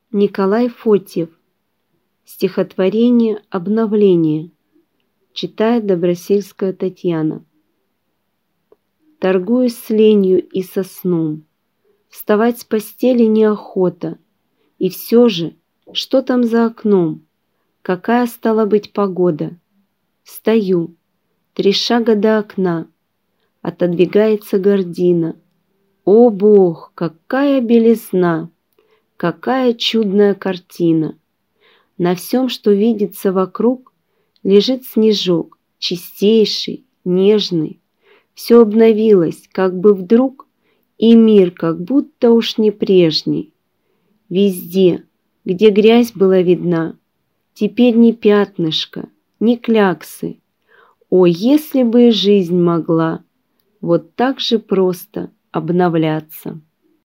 Николай Фотьев. Стихотворение «Обновление». Читает Добросельская Татьяна. Торгуюсь с ленью и со сном. Вставать с постели неохота. И все же, что там за окном? Какая стала быть погода? Встаю. 3 шага до окна. Отодвигается гардина. О, Бог, какая белизна! Какая чудная картина! На всем, что видится вокруг, лежит снежок, чистейший, нежный. Все обновилось, как бы вдруг, и мир как будто уж не прежний. Везде, где грязь была видна, теперь ни пятнышка, ни кляксы. О, если бы и жизнь могла вот так же просто обновляться!